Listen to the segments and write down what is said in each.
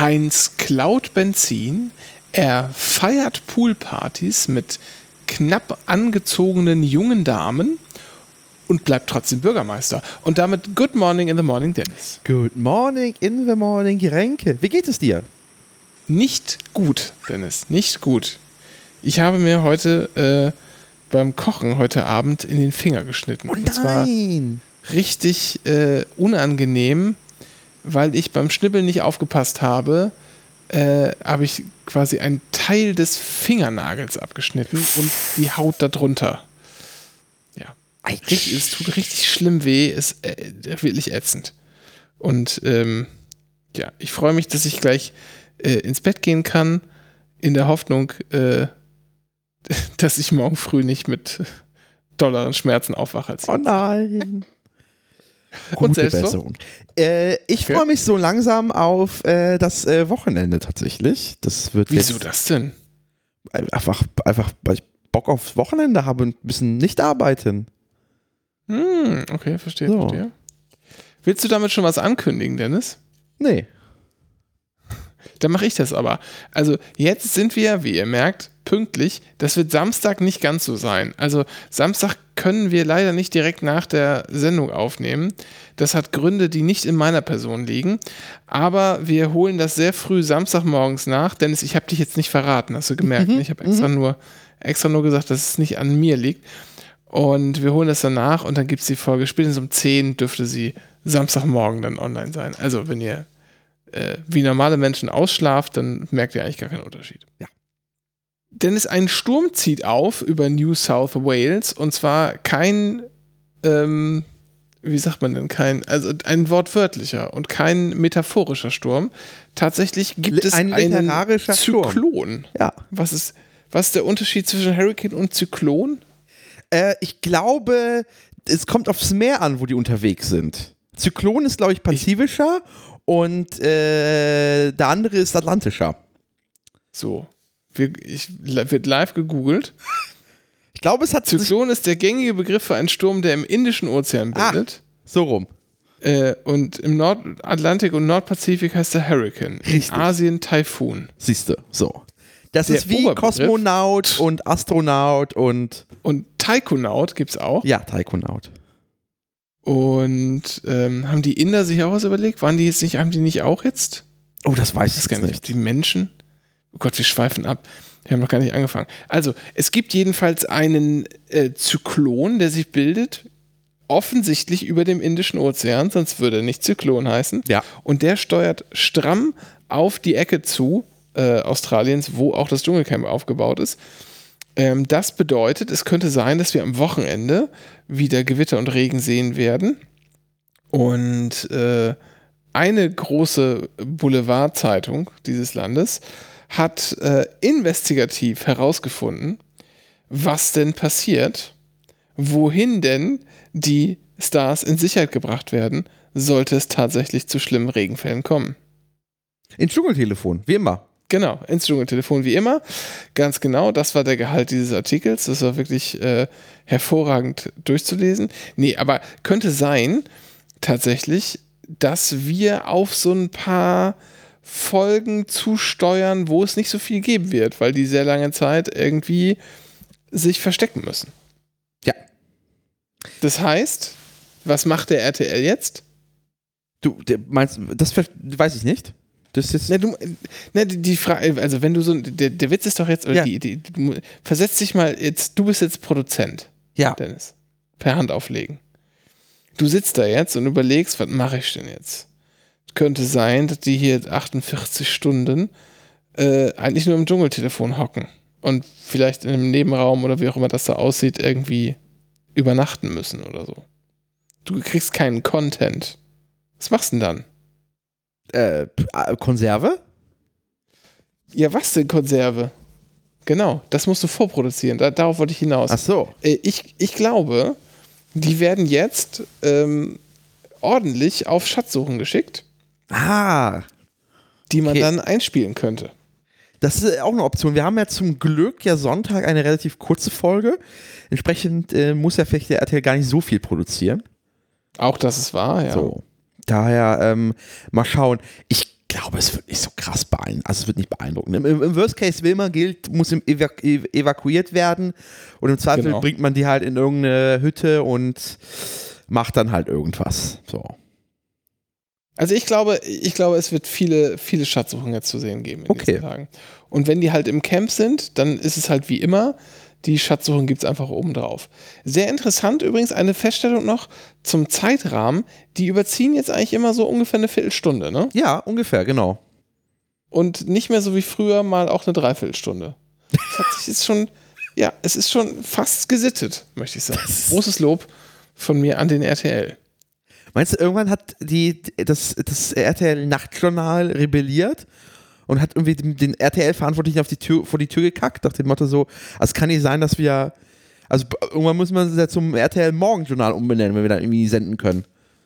Heinz klaut Benzin, er feiert Poolpartys mit knapp angezogenen jungen Damen und bleibt trotzdem Bürgermeister. Und damit Good Morning in the Morning, Dennis. Good morning in the morning, Renke. Wie geht es dir? Nicht gut, Dennis, nicht gut. Ich habe mir heute beim Kochen heute Abend in den Finger geschnitten. Oh nein! Und zwar richtig unangenehm, weil ich beim Schnibbeln nicht aufgepasst habe, habe ich quasi einen Teil des Fingernagels abgeschnitten und die Haut darunter. Ja. Es tut richtig schlimm weh, ist wirklich ätzend. Und ja, ich freue mich, dass ich gleich ins Bett gehen kann, in der Hoffnung, dass ich morgen früh nicht mit dolleren Schmerzen aufwache. Oh nein! Und selbst so? Ich freue mich so langsam auf das Wochenende tatsächlich. Das wird Wieso das denn? Einfach, weil ich Bock aufs Wochenende habe und ein bisschen nicht arbeiten. Okay, verstehe. Willst du damit schon was ankündigen, Dennis? Nee. Dann mache ich das aber. Also jetzt sind wir, wie ihr merkt, pünktlich. Das wird Samstag nicht ganz so sein. Also Samstag können wir leider nicht direkt nach der Sendung aufnehmen. Das hat Gründe, die nicht in meiner Person liegen. Aber wir holen das sehr früh Samstagmorgens nach. Dennis, ich habe dich jetzt nicht verraten, hast du gemerkt. Ich habe extra nur gesagt, dass es nicht an mir liegt. Und wir holen das dann nach und dann gibt es die Folge. Spätestens um 10 dürfte sie Samstagmorgen dann online sein. Also wenn ihr wie normale Menschen ausschlaft, dann merkt ihr eigentlich gar keinen Unterschied. Ja. Dennis, ein Sturm zieht auf über New South Wales und zwar kein, wie sagt man denn, also ein wortwörtlicher und kein metaphorischer Sturm. Tatsächlich gibt es einen literarischer Zyklon. Sturm. Ja. Was ist der Unterschied zwischen Hurricane und Zyklon? Ich glaube, es kommt aufs Meer an, wo die unterwegs sind. Zyklon ist, glaube ich, pazifischer und der andere ist atlantischer. So. Wird live gegoogelt. Ich glaube, es hat Zyklon ist der gängige Begriff für einen Sturm, der im Indischen Ozean bildet. So rum. Und im Nordatlantik und Nordpazifik heißt der Hurricane. Richtig. In Asien Taifun. Siehste, so. Das Der ist wie Oberbegriff. Kosmonaut und Astronaut und Taikonaut gibt's auch. ja, Taikonaut. Und haben die Inder sich auch was überlegt? Haben die nicht auch jetzt? Oh, das weiß ich gar jetzt nicht. Die Menschen? Oh Gott, wir schweifen ab. Wir haben noch gar nicht angefangen. Also, es gibt jedenfalls einen Zyklon, der sich bildet, offensichtlich über dem Indischen Ozean, sonst würde er nicht Zyklon heißen. Ja. Und der steuert stramm auf die Ecke zu Australiens, wo auch das Dschungelcamp aufgebaut ist. Das bedeutet, es könnte sein, dass wir am Wochenende wieder Gewitter und Regen sehen werden. Und eine große Boulevardzeitung dieses Landes hat investigativ herausgefunden, was denn passiert, wohin denn die Stars in Sicherheit gebracht werden, sollte es tatsächlich zu schlimmen Regenfällen kommen. Ins Dschungeltelefon, wie immer. Genau, ins Dschungeltelefon wie immer. Ganz genau, das war der Gehalt dieses Artikels. Das war wirklich hervorragend durchzulesen. Nee, aber könnte sein, tatsächlich, dass wir auf so ein paar Folgen zusteuern, wo es nicht so viel geben wird, weil die sehr lange Zeit irgendwie sich verstecken müssen. Ja. Das heißt, was macht der RTL jetzt? Du meinst, das weiß ich nicht. Das ist die Frage, also wenn du so, der Witz ist doch jetzt, Ja. du versetz dich mal jetzt, du bist jetzt Produzent, ja. Dennis, per Hand auflegen. Du sitzt da jetzt und überlegst, was mache ich denn jetzt? Könnte sein, dass die hier 48 Stunden eigentlich nur im Dschungeltelefon hocken und vielleicht in einem Nebenraum oder wie auch immer das da aussieht, irgendwie übernachten müssen oder so. Du kriegst keinen Content. Was machst du denn dann? Konserve? Ja, was denn Konserve? Genau, das musst du vorproduzieren. Darauf wollte ich hinaus. Ach so. Ich glaube, die werden jetzt ordentlich auf Schatzsuchen geschickt, die man dann einspielen könnte. Das ist auch eine Option. Wir haben ja zum Glück ja Sonntag eine relativ kurze Folge. Entsprechend muss ja vielleicht der RTL gar nicht so viel produzieren. Auch das ist wahr, ja. So. Daher mal schauen. Ich glaube, es wird nicht so krass beeindruckend. Also es wird nicht beeindruckend. Im Worst Case muss evakuiert werden und im Zweifel bringt man die halt in irgendeine Hütte und macht dann halt irgendwas. So. Also ich glaube, es wird viele, viele Schatzsuchen jetzt zu sehen geben in diesen Tagen. Und wenn die halt im Camp sind, dann ist es halt wie immer, die Schatzsuchen gibt es einfach oben drauf. Sehr interessant übrigens, eine Feststellung noch zum Zeitrahmen. Die überziehen jetzt eigentlich immer so ungefähr eine Viertelstunde, ne? Ja, ungefähr, genau. Und nicht mehr so wie früher mal auch eine Dreiviertelstunde. Das hat sich jetzt schon, ja, es ist schon fast gesittet, möchte ich sagen. Großes Lob von mir an den RTL. Meinst du, irgendwann hat das RTL-Nachtjournal rebelliert und hat irgendwie den RTL-Verantwortlichen vor die Tür gekackt, nach dem Motto so, es kann nicht sein, dass wir, also irgendwann muss man es ja zum RTL-Morgenjournal umbenennen, wenn wir da irgendwie senden können.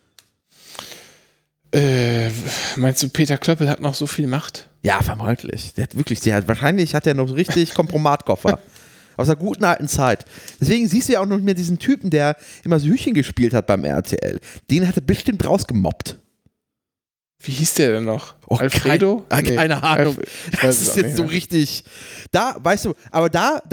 Meinst du, Peter Klöppel hat noch so viel Macht? Ja, vermutlich. Wahrscheinlich hat er noch richtig Kompromatkoffer. Aus der guten alten Zeit. Deswegen siehst du ja auch noch mehr diesen Typen, der immer so Hühnchen gespielt hat beim RTL. Den hat er bestimmt rausgemobbt. Wie hieß der denn noch? Oh, Alfredo? Keine Ahnung. Das ist jetzt so richtig. Da, weißt du, aber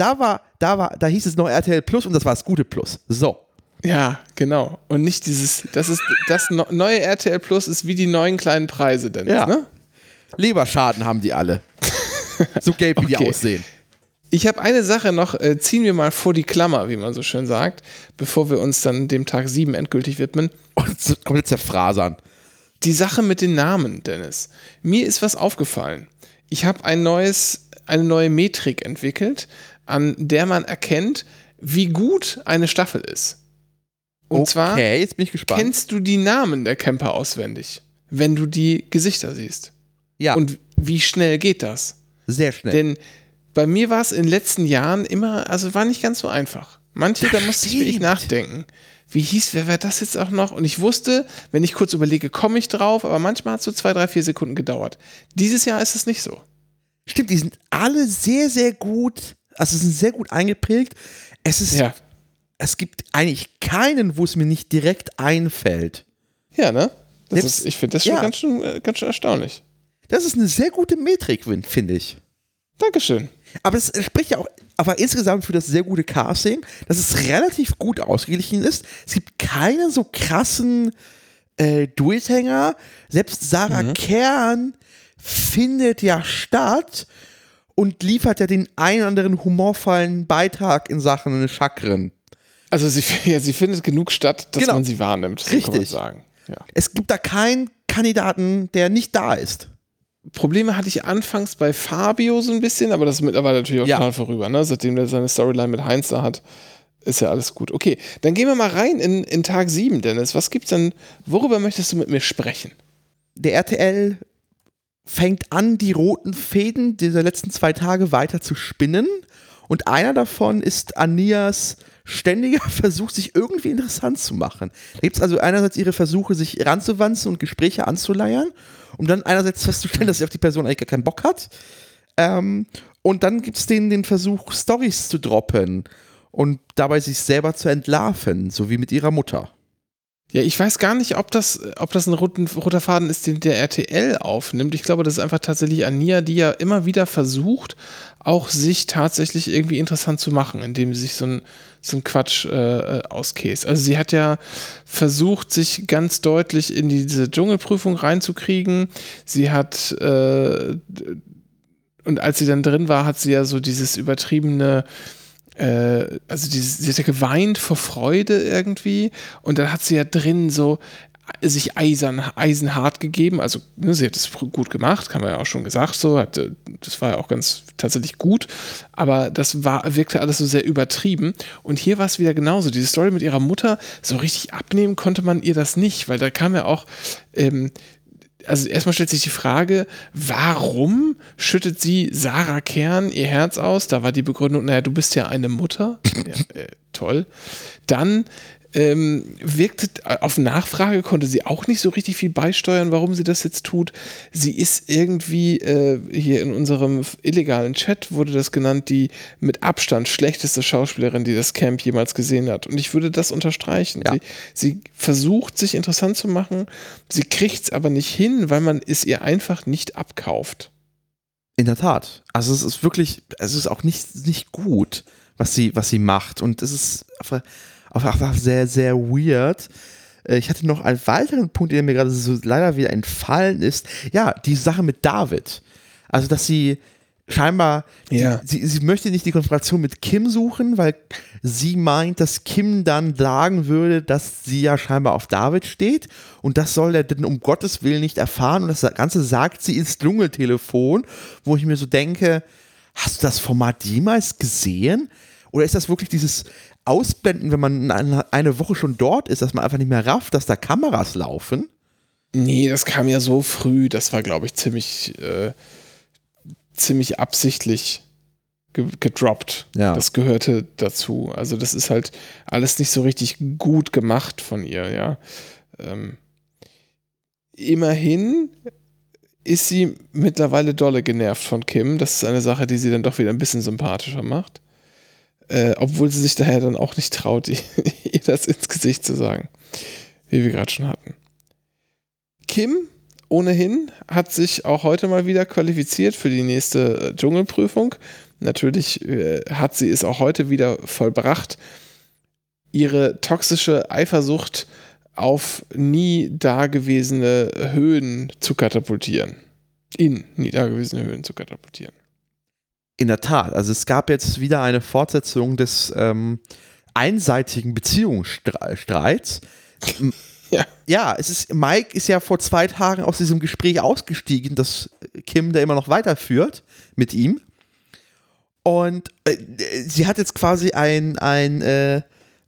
da hieß es noch RTL Plus und das war das gute Plus. So. Ja, genau. Und nicht das neue RTL Plus ist wie die neuen kleinen Preise, Dennis, ja. Ne? Leberschaden haben die alle. So gelb, wie die aussehen. Ich habe eine Sache noch, ziehen wir mal vor die Klammer, wie man so schön sagt, bevor wir uns dann dem Tag 7 endgültig widmen. Und kommt jetzt der Frasern. Die Sache mit den Namen, Dennis. Mir ist was aufgefallen. Ich habe eine neue Metrik entwickelt, an der man erkennt, wie gut eine Staffel ist. Und zwar, jetzt bin ich gespannt. Kennst du die Namen der Camper auswendig, wenn du die Gesichter siehst? Ja. Und wie schnell geht das? Sehr schnell. Denn bei mir war es in den letzten Jahren immer, also war nicht ganz so einfach. Manche, da musste ich wirklich nachdenken. Wer war das jetzt auch noch? Und ich wusste, wenn ich kurz überlege, komme ich drauf, aber manchmal hat es so 2, 3, 4 Sekunden gedauert. Dieses Jahr ist es nicht so. Stimmt, die sind alle sehr, sehr gut, also sind sehr gut eingeprägt. Es gibt eigentlich keinen, wo es mir nicht direkt einfällt. Ja, ne? Ich finde das schon ganz schön erstaunlich. Das ist eine sehr gute Metrik, finde ich. Dankeschön. Aber es spricht ja auch aber insgesamt für das sehr gute Casting, dass es relativ gut ausgeglichen ist. Es gibt keine so krassen Durchhänger. Selbst Sarah Kern findet ja statt und liefert ja den einen oder anderen humorvollen Beitrag in Sachen Chakren. Also sie findet genug statt, dass man sie wahrnimmt. So richtig. Kann man sagen. Ja. Es gibt da keinen Kandidaten, der nicht da ist. Probleme hatte ich anfangs bei Fabio so ein bisschen, aber das ist mittlerweile natürlich auch total vorüber. Ne? Seitdem der seine Storyline mit Heinz da hat, ist ja alles gut. Okay, dann gehen wir mal rein in Tag 7, Dennis. Was gibt's denn, worüber möchtest du mit mir sprechen? Der RTL fängt an, die roten Fäden dieser letzten 2 Tage weiter zu spinnen. Und einer davon ist Anias ständiger Versuch, sich irgendwie interessant zu machen. Da gibt es also einerseits ihre Versuche, sich ranzuwanzen und Gespräche anzuleiern, um dann einerseits festzustellen, dass sie auf die Person eigentlich gar keinen Bock hat. Und dann gibt es den Versuch, Storys zu droppen und dabei sich selber zu entlarven, so wie mit ihrer Mutter. Ja, ich weiß gar nicht, ob das ein roter Faden ist, den der RTL aufnimmt. Ich glaube, das ist einfach tatsächlich Ania, die ja immer wieder versucht, auch sich tatsächlich irgendwie interessant zu machen, indem sie sich so ein Quatsch auskäst. Also sie hat ja versucht, sich ganz deutlich in diese Dschungelprüfung reinzukriegen. Sie hat und als sie dann drin war, hat sie ja so dieses übertriebene sie hat ja geweint vor Freude irgendwie und dann hat sie ja drin so sich eisenhart gegeben, also ne, sie hat es gut gemacht, haben wir ja auch schon gesagt, das war ja auch ganz tatsächlich gut, aber das wirkte alles so sehr übertrieben und hier war es wieder genauso, diese Story mit ihrer Mutter, so richtig abnehmen konnte man ihr das nicht, weil da kam ja auch also erstmal stellt sich die Frage, warum schüttet sie Sarah Kern ihr Herz aus? Da war die Begründung, naja, du bist ja eine Mutter. Ja, toll. Dann wirkte, auf Nachfrage konnte sie auch nicht so richtig viel beisteuern, warum sie das jetzt tut. Sie ist irgendwie, hier in unserem illegalen Chat wurde das genannt, die mit Abstand schlechteste Schauspielerin, die das Camp jemals gesehen hat. Und ich würde das unterstreichen. Ja. Sie versucht, sich interessant zu machen, sie kriegt es aber nicht hin, weil man es ihr einfach nicht abkauft. In der Tat. Also es ist wirklich, es ist auch nicht gut, was sie macht. Und es ist einfach sehr, sehr weird. Ich hatte noch einen weiteren Punkt, der mir gerade so leider wieder entfallen ist. Ja, die Sache mit David. Also, dass sie scheinbar, Ja. sie möchte nicht die Konfrontation mit Kim suchen, weil sie meint, dass Kim dann sagen würde, dass sie ja scheinbar auf David steht. Und das soll er denn um Gottes Willen nicht erfahren. Und das Ganze sagt sie ins Dschungeltelefon, wo ich mir so denke, hast du das Format jemals gesehen? Oder ist das wirklich dieses Ausblenden, wenn man eine Woche schon dort ist, dass man einfach nicht mehr rafft, dass da Kameras laufen? Nee, das kam ja so früh, das war, glaube ich, ziemlich absichtlich gedroppt. Ja. Das gehörte dazu. Also das ist halt alles nicht so richtig gut gemacht von ihr, ja. Immerhin ist sie mittlerweile dolle genervt von Kim. Das ist eine Sache, die sie dann doch wieder ein bisschen sympathischer macht. Obwohl sie sich daher dann auch nicht traut, ihr das ins Gesicht zu sagen. Wie wir gerade schon hatten. Kim, ohnehin, hat sich auch heute mal wieder qualifiziert für die nächste Dschungelprüfung. Natürlich hat sie es auch heute wieder vollbracht, ihre toxische Eifersucht auf nie dagewesene Höhen zu katapultieren. In nie dagewesene Höhen zu katapultieren. In der Tat, also es gab jetzt wieder eine Fortsetzung des einseitigen Beziehungsstreits. Ja, Mike ist ja vor 2 Tagen aus diesem Gespräch ausgestiegen, das Kim da immer noch weiterführt mit ihm. Und sie hat jetzt quasi eine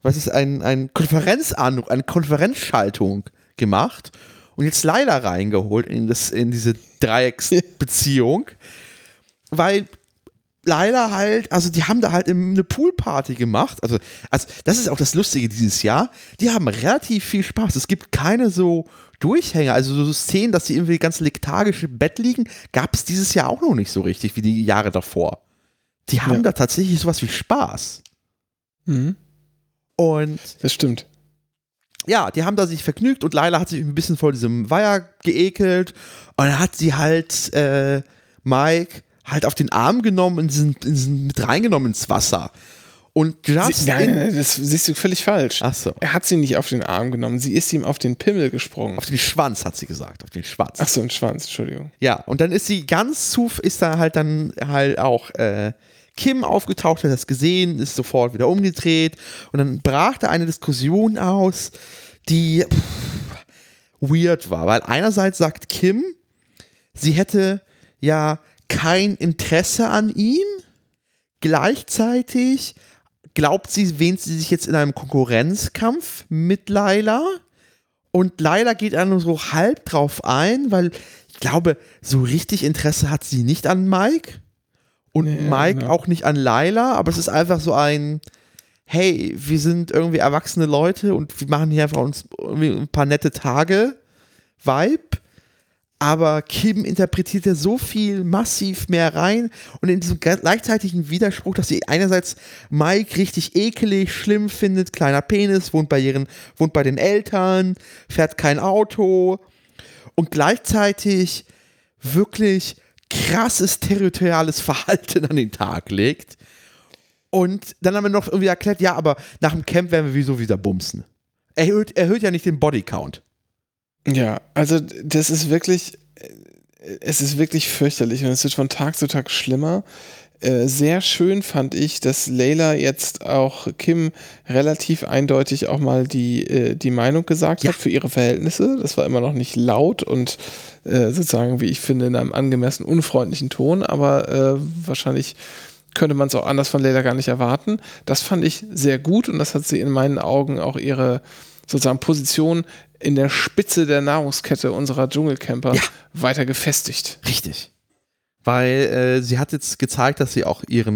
Konferenzschaltung gemacht und jetzt Laila reingeholt in diese Dreiecksbeziehung, weil Laila halt, also die haben da halt eine Poolparty gemacht. Also das ist auch das Lustige dieses Jahr. Die haben relativ viel Spaß. Es gibt keine so Durchhänger, also so Szenen, dass sie irgendwie ganz lethargisch im Bett liegen, gab es dieses Jahr auch noch nicht so richtig wie die Jahre davor. Die haben da tatsächlich sowas wie Spaß. Mhm. Und das stimmt. Ja, die haben da sich vergnügt und Laila hat sich ein bisschen vor diesem Weiher geekelt und dann hat sie halt Mike halt auf den Arm genommen und mit reingenommen ins Wasser. Und nein, das siehst du völlig falsch. Ach so. Er hat sie nicht auf den Arm genommen, sie ist ihm auf den Pimmel gesprungen. Auf den Schwanz, hat sie gesagt, auf den Schwanz. Ach so, ein Schwanz, Entschuldigung. Ja, und dann ist sie ist da halt dann halt auch Kim aufgetaucht, hat das gesehen, ist sofort wieder umgedreht und dann brach da eine Diskussion aus, die weird war, weil einerseits sagt Kim, sie hätte ja kein Interesse an ihm, gleichzeitig glaubt sie, wähnt sie sich jetzt in einem Konkurrenzkampf mit Laila und Laila geht dann so halb drauf ein, weil ich glaube, so richtig Interesse hat sie nicht an Mike und Mike auch nicht an Laila, aber es ist einfach so ein hey, wir sind irgendwie erwachsene Leute und wir machen hier einfach uns irgendwie ein paar nette Tage Vibe. Aber Kim interpretiert ja so viel massiv mehr rein und in diesem gleichzeitigen Widerspruch, dass sie einerseits Mike richtig ekelig, schlimm findet, kleiner Penis, wohnt bei den Eltern, fährt kein Auto und gleichzeitig wirklich krasses territoriales Verhalten an den Tag legt. Und dann haben wir noch irgendwie erklärt, ja, aber nach dem Camp werden wir wieso wieder bumsen. Erhöht ja nicht den Bodycount. Ja, also es ist wirklich fürchterlich und es wird von Tag zu Tag schlimmer. Sehr schön fand ich, dass Layla jetzt auch Kim relativ eindeutig auch mal die Meinung gesagt hat für ihre Verhältnisse. Das war immer noch nicht laut und sozusagen, wie ich finde, in einem angemessen unfreundlichen Ton, aber wahrscheinlich könnte man es auch anders von Layla gar nicht erwarten. Das fand ich sehr gut und das hat sie in meinen Augen auch ihre sozusagen Position in der Spitze der Nahrungskette unserer Dschungelcamper weiter gefestigt. Richtig. Weil sie hat jetzt gezeigt, dass sie auch ihren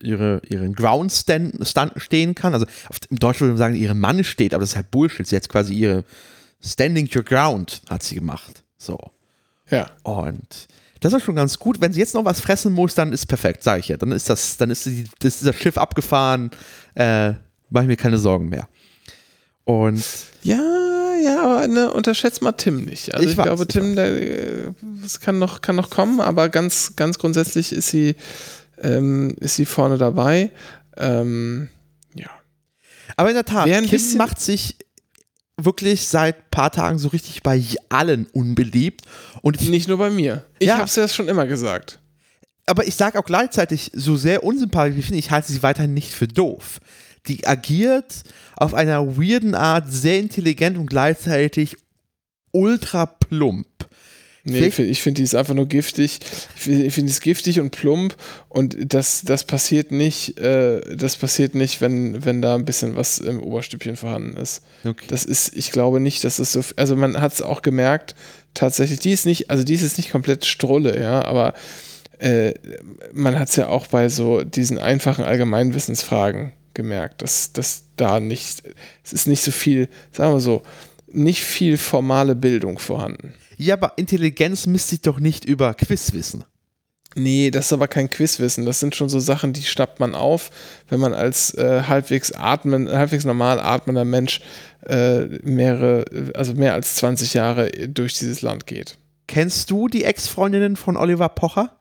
ihren Ground stehen kann. Also im Deutschen würde man sagen, ihren Mann steht, aber das ist halt Bullshit. Sie hat quasi ihre Standing your ground hat sie gemacht. So. Ja. Und das ist schon ganz gut. Wenn sie jetzt noch was fressen muss, dann ist perfekt, sage ich ja. Dann ist das Schiff abgefahren. Mache ich mir keine Sorgen mehr. Und Ja, aber ne, unterschätzt mal Tim nicht. Also ich glaube, Tim, das kann noch kommen, aber ganz, ganz grundsätzlich ist sie vorne dabei. Ja. Aber in der Tat, Kim macht sich wirklich seit ein paar Tagen so richtig bei allen unbeliebt. Und nicht nur bei mir. Ich habe es ja schon immer gesagt. Aber ich sage auch gleichzeitig, so sehr unsympathisch ich finde, ich halte sie weiterhin nicht für doof. Die agiert auf einer weirden Art sehr intelligent und gleichzeitig ultra plump. Nee, ich finde, die ist einfach nur giftig. Ich finde, die ist giftig und plump und das passiert nicht, wenn da ein bisschen was im Oberstübchen vorhanden ist. Okay. Ich glaube nicht, dass es so, also man hat es auch gemerkt, tatsächlich, die ist jetzt nicht komplett Strulle, ja, aber man hat es ja auch bei so diesen einfachen Allgemeinwissensfragen gemerkt, dass da nicht, es ist nicht so viel, sagen wir so, nicht viel formale Bildung vorhanden. Ja, aber Intelligenz misst sich doch nicht über Quizwissen. Nee, das ist aber kein Quizwissen. Das sind schon so Sachen, die schnappt man auf, wenn man als halbwegs normal atmender Mensch mehr als 20 Jahre durch dieses Land geht. Kennst du die Ex-Freundinnen von Oliver Pocher?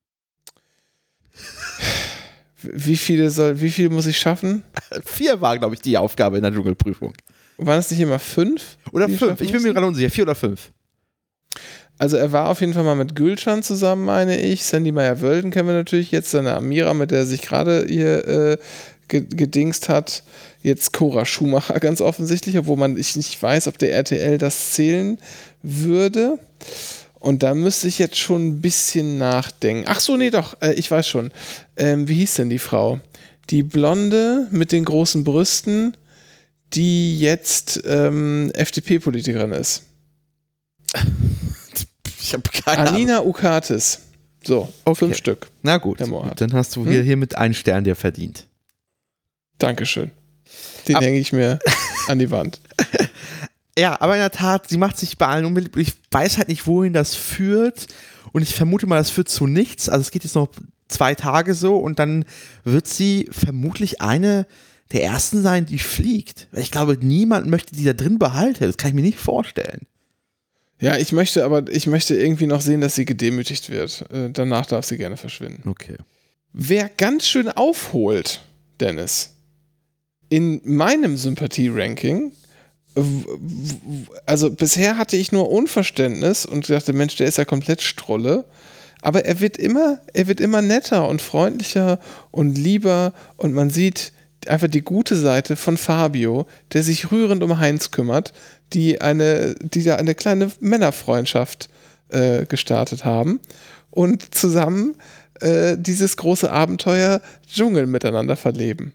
Wie viel muss ich schaffen? 4 war, glaube ich, die Aufgabe in der Dschungelprüfung. Waren es nicht immer 5? Oder 5? Ich bin mir gerade unsicher. 4 oder 5? Also er war auf jeden Fall mal mit Gülcan zusammen, meine ich. Sandy Meyer-Wölden kennen wir natürlich jetzt. Seine Amira, mit der er sich gerade hier gedingst hat. Jetzt Cora Schumacher ganz offensichtlich, obwohl ich nicht weiß, ob der RTL das zählen würde. Und da müsste ich jetzt schon ein bisschen nachdenken. Ach so, nee, doch, ich weiß schon. Wie hieß denn die Frau? Die Blonde mit den großen Brüsten, die jetzt FDP-Politikerin ist. Ich habe keine Ahnung. Alina Ukatis. So, okay. 5 Stück. Na gut, dann hast du hier mit einen Stern dir verdient. Dankeschön. Den hänge ich mir an die Wand. Ja, aber in der Tat, sie macht sich bei allen unbeliebt. Ich weiß halt nicht, wohin das führt. Und ich vermute mal, das führt zu nichts. Also es geht jetzt noch 2 Tage so und dann wird sie vermutlich eine der ersten sein, die fliegt. Ich glaube, niemand möchte die da drin behalten. Das kann ich mir nicht vorstellen. Ja, ich möchte irgendwie noch sehen, dass sie gedemütigt wird. Danach darf sie gerne verschwinden. Okay. Wer ganz schön aufholt, Dennis, in meinem Sympathie-Ranking, also bisher hatte ich nur Unverständnis und dachte, Mensch, der ist ja komplett Strolle, aber er wird immer netter und freundlicher und lieber und man sieht einfach die gute Seite von Fabio, der sich rührend um Heinz kümmert, die da eine kleine Männerfreundschaft gestartet haben und zusammen dieses große Abenteuer Dschungel miteinander verleben.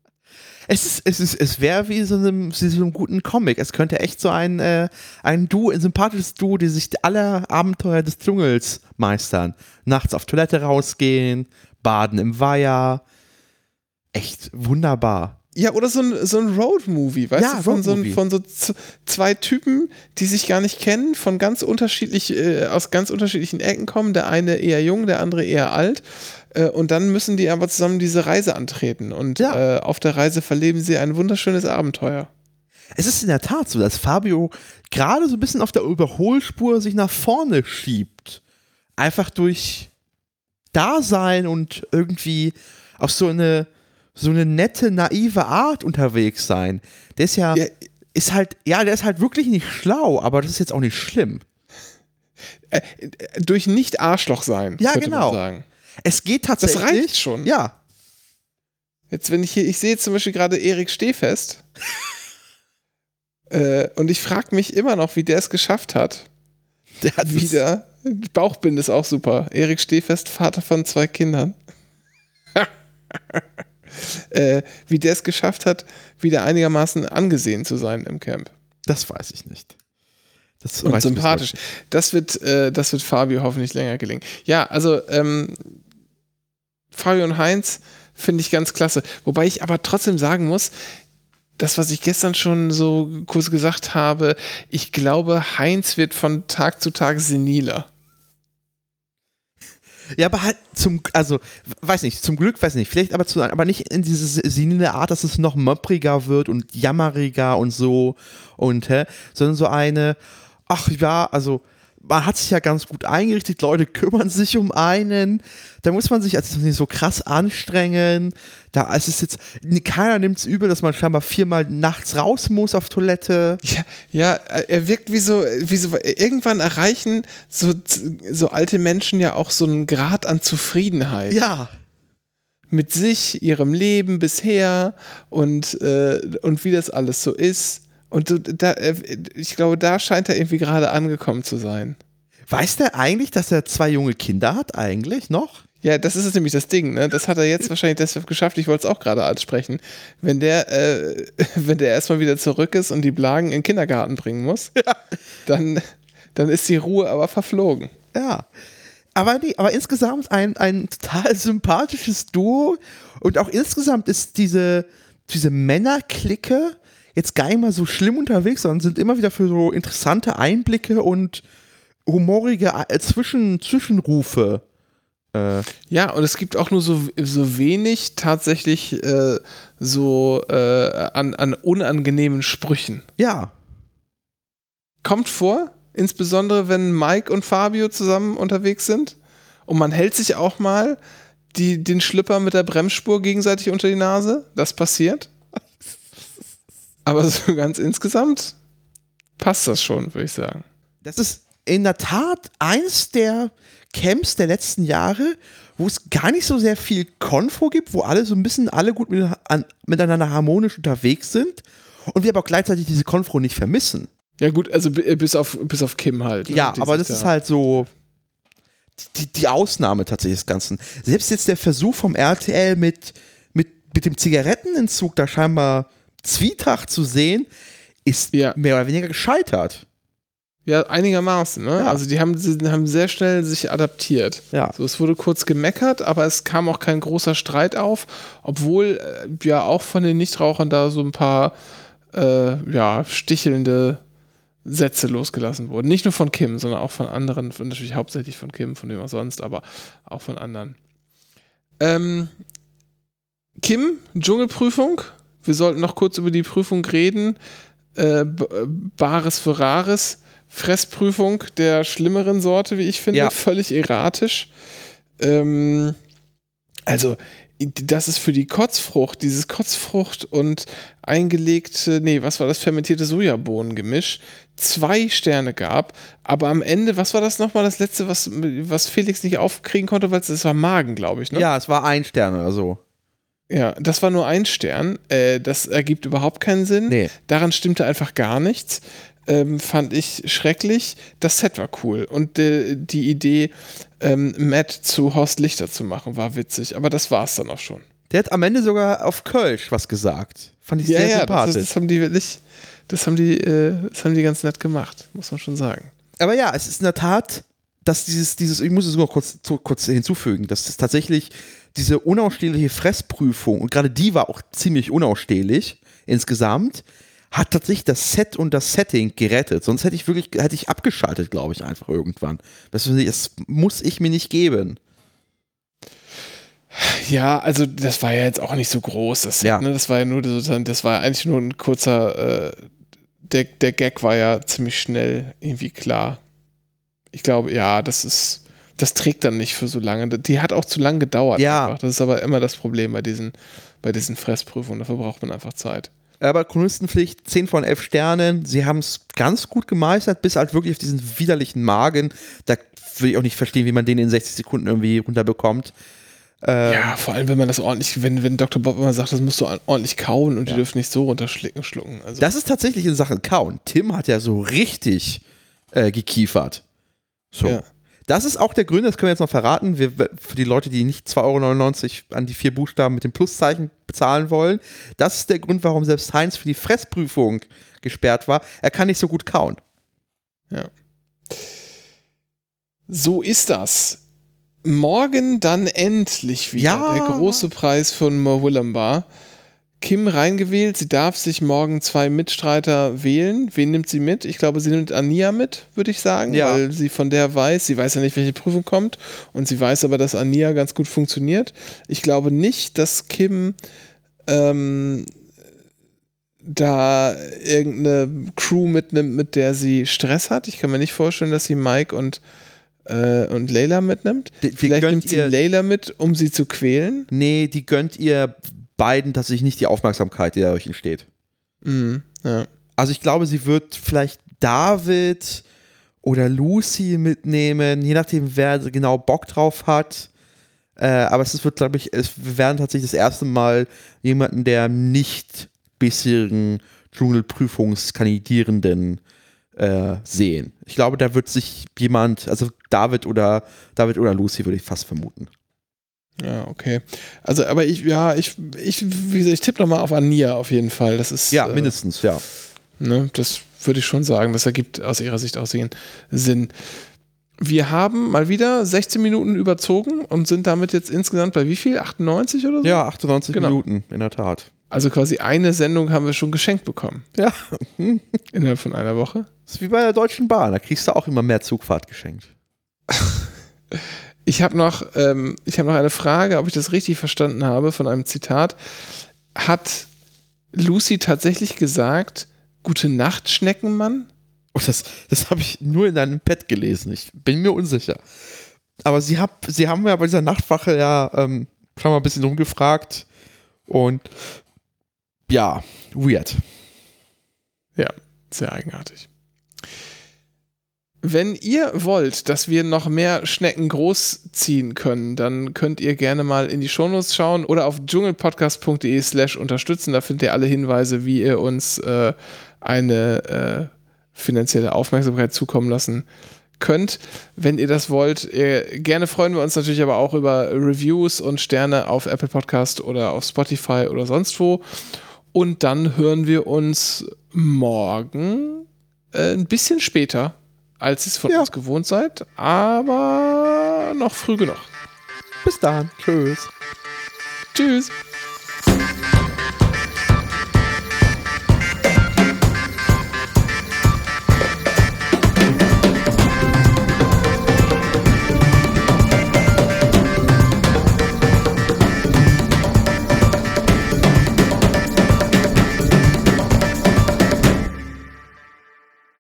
Es wäre wie so einem guten Comic. Es könnte echt so ein sympathisches Duo, die sich alle Abenteuer des Dschungels meistern. Nachts auf Toilette rausgehen, baden im Weiher. Echt wunderbar. Ja, oder so ein Road-Movie, weißt du, von so 2 Typen, die sich gar nicht kennen, aus ganz unterschiedlichen Ecken kommen, der eine eher jung, der andere eher alt, und dann müssen die aber zusammen diese Reise antreten und auf der Reise verleben sie ein wunderschönes Abenteuer. Es ist in der Tat so, dass Fabio gerade so ein bisschen auf der Überholspur sich nach vorne schiebt. Einfach durch Dasein und irgendwie auf so eine nette, naive Art unterwegs sein. Der ist der ist halt wirklich nicht schlau, aber das ist jetzt auch nicht schlimm. Durch nicht Arschloch sein, könnte man sagen. Es geht tatsächlich. Das reicht schon. Ja. Jetzt, ich sehe jetzt zum Beispiel gerade Erik Stehfest und ich frage mich immer noch, wie der es geschafft hat. Der hat wieder, Bauchbinde ist auch super. Erik Stehfest, Vater von 2 Kindern. Wie der es geschafft hat, wieder einigermaßen angesehen zu sein im Camp. Das weiß ich nicht. Und sympathisch. Das wird Fabio hoffentlich länger gelingen. Ja, also Fabio und Heinz finde ich ganz klasse. Wobei ich aber trotzdem sagen muss, das, was ich gestern schon so kurz gesagt habe, ich glaube, Heinz wird von Tag zu Tag seniler. Ja, aber halt weiß nicht, zum Glück, weiß nicht, vielleicht aber nicht in diese senile Art, dass es noch möppriger wird und jammeriger und so sondern so eine, ach ja, also man hat sich ja ganz gut eingerichtet, Leute kümmern sich um einen, da muss man sich also nicht so krass anstrengen, da ist es jetzt, keiner nimmt es übel, dass man scheinbar 4-mal nachts raus muss auf Toilette. Ja, er wirkt wie so, irgendwann erreichen so alte Menschen ja auch so einen Grad an Zufriedenheit. Ja. Mit sich, ihrem Leben bisher und wie das alles so ist. Und ich glaube, da scheint er irgendwie gerade angekommen zu sein. Weiß der eigentlich, dass er 2 junge Kinder hat, eigentlich noch? Ja, das ist nämlich das Ding, ne? Das hat er jetzt wahrscheinlich deshalb geschafft, ich wollte es auch gerade ansprechen. Wenn der erstmal wieder zurück ist und die Blagen in den Kindergarten bringen muss, dann ist die Ruhe aber verflogen. Ja. Aber insgesamt ein total sympathisches Duo und auch insgesamt ist diese Männerklicke jetzt gar nicht mal so schlimm unterwegs, sondern sind immer wieder für so interessante Einblicke und humorige Zwischenrufe. Ja, und es gibt auch nur so wenig tatsächlich an unangenehmen Sprüchen. Ja. Kommt vor, insbesondere wenn Mike und Fabio zusammen unterwegs sind und man hält sich auch mal den Schlüpper mit der Bremsspur gegenseitig unter die Nase. Das passiert. Aber so ganz insgesamt passt das schon, würde ich sagen. Das ist in der Tat eins der Camps der letzten Jahre, wo es gar nicht so sehr viel Konfo gibt, wo alle so ein bisschen gut miteinander harmonisch unterwegs sind und wir aber auch gleichzeitig diese Konfo nicht vermissen. Ja gut, also bis auf Kim halt. Ne? Ja, aber das ist halt so die Ausnahme tatsächlich des Ganzen. Selbst jetzt der Versuch vom RTL mit dem Zigarettenentzug da scheinbar Zwietracht zu sehen, ist mehr oder weniger gescheitert. Ja, einigermaßen, ne? Ja. Also die haben sehr schnell sich adaptiert. Ja. So, es wurde kurz gemeckert, aber es kam auch kein großer Streit auf, obwohl ja auch von den Nichtrauchern da so ein paar stichelnde Sätze losgelassen wurden. Nicht nur von Kim, sondern auch von anderen, natürlich hauptsächlich von Kim, von wem auch sonst, aber auch von anderen. Kim, Dschungelprüfung. Wir sollten noch kurz über die Prüfung reden. Bares für Rares. Fressprüfung der schlimmeren Sorte, wie ich finde. Ja. Völlig erratisch. Also, das ist für die Kotzfrucht, dieses Kotzfrucht und eingelegte, was war das, fermentierte Sojabohnengemisch, 2 Sterne gab, aber am Ende, was war das nochmal, das letzte, was Felix nicht aufkriegen konnte, weil es war Magen, glaube ich, ne? Ja, es war 1 Stern oder so. Ja, das war nur 1 Stern, das ergibt überhaupt keinen Sinn, daran stimmte einfach gar nichts. Fand ich schrecklich. Das Set war cool. Und die Idee, Matt zu Horst Lichter zu machen, war witzig. Aber das war's dann auch schon. Der hat am Ende sogar auf Kölsch was gesagt. Fand ich sehr sympathisch. Das haben die wirklich, das haben die ganz nett gemacht, muss man schon sagen. Aber ja, es ist in der Tat, dass ich muss es nur kurz hinzufügen, dass es tatsächlich diese unausstehliche Fressprüfung, und gerade die war auch ziemlich unausstehlich insgesamt, hat tatsächlich das Set und das Setting gerettet. Sonst hätte ich abgeschaltet, glaube ich, einfach irgendwann. Das muss ich mir nicht geben. Ja, also das war ja jetzt auch nicht so groß, das Set, ne? Das war ja eigentlich nur ein kurzer, der Gag war ja ziemlich schnell irgendwie klar. Ich glaube, ja, das trägt dann nicht für so lange. Die hat auch zu lang gedauert. Ja. Einfach. Das ist aber immer das Problem bei diesen Fressprüfungen. Dafür braucht man einfach Zeit. Aber Chronistenpflicht, 10 von 11 Sternen. Sie haben es ganz gut gemeistert, bis halt wirklich auf diesen widerlichen Magen. Da will ich auch nicht verstehen, wie man den in 60 Sekunden irgendwie runterbekommt. Ja, vor allem, wenn man das ordentlich, wenn Dr. Bob immer sagt, das musst du ordentlich kauen und die dürfen nicht so schlucken. Also. Das ist tatsächlich in Sachen Kauen. Tim hat ja so richtig gekiefert. So. Ja. Das ist auch der Grund, das können wir jetzt noch verraten, für die Leute, die nicht 2,99 € an die 4 Buchstaben mit dem Pluszeichen bezahlen wollen. Das ist der Grund, warum selbst Heinz für die Fressprüfung gesperrt war. Er kann nicht so gut kauen. Ja. So ist das. morgen dann endlich wieder Ja. der große Preis von Murwillumbah. Kim reingewählt, sie darf sich morgen 2 Mitstreiter wählen. Wen nimmt sie mit? Ich glaube, sie nimmt Ania mit, würde ich sagen, Ja. weil sie von der weiß, sie weiß ja nicht, welche Prüfung kommt und sie weiß aber, dass Ania ganz gut funktioniert. Ich glaube nicht, dass Kim da irgendeine Crew mitnimmt, mit der sie Stress hat. Ich kann mir nicht vorstellen, dass sie Mike und Layla mitnimmt. Vielleicht nimmt sie Layla mit, um sie zu quälen. Nee, die gönnt ihr beiden tatsächlich nicht die Aufmerksamkeit, die dadurch entsteht. Ja. Also ich glaube, sie wird vielleicht David oder Lucy mitnehmen, je nachdem, wer genau Bock drauf hat. Aber es wird, glaube ich, wir werden tatsächlich das erste Mal jemanden der nicht bisherigen Dschungelprüfungskandidierenden sehen. Ich glaube, da wird sich jemand, also David oder Lucy würde ich fast vermuten. Ja, okay. Also, aber wie gesagt, ich tippe nochmal auf Ania auf jeden Fall. Das ist. Ja, mindestens, ja. Ne, das würde ich schon sagen. Das ergibt aus ihrer Sicht auch Sinn. Wir haben mal wieder 16 Minuten überzogen und sind damit jetzt insgesamt bei wie viel? 98 oder so? Ja, 98 Genau. Minuten, in der Tat. Also quasi eine Sendung haben wir schon geschenkt bekommen. Ja. Innerhalb von einer Woche. Das ist wie bei der Deutschen Bahn, da kriegst du auch immer mehr Zugfahrt geschenkt. Ich habe noch eine Frage, ob ich das richtig verstanden habe, von einem Zitat. Hat Lucy tatsächlich gesagt, gute Nacht, Schneckenmann? Oh, das habe ich nur in deinem Pad gelesen. Ich bin mir unsicher. Aber sie haben ja bei dieser Nachtwache ja schon mal ein bisschen rumgefragt. Und ja, weird. Ja, sehr eigenartig. Wenn ihr wollt, dass wir noch mehr Schnecken großziehen können, dann könnt ihr gerne mal in die Shownotes schauen oder auf dschungelpodcast.de/unterstützen. Da findet ihr alle Hinweise, wie ihr uns eine finanzielle Aufmerksamkeit zukommen lassen könnt. Wenn ihr das wollt, gerne freuen wir uns natürlich aber auch über Reviews und Sterne auf Apple Podcast oder auf Spotify oder sonst wo. Und dann hören wir uns morgen ein bisschen später, als ihr es von uns gewohnt seid, aber noch früh genug. Bis dann. Tschüss. Tschüss.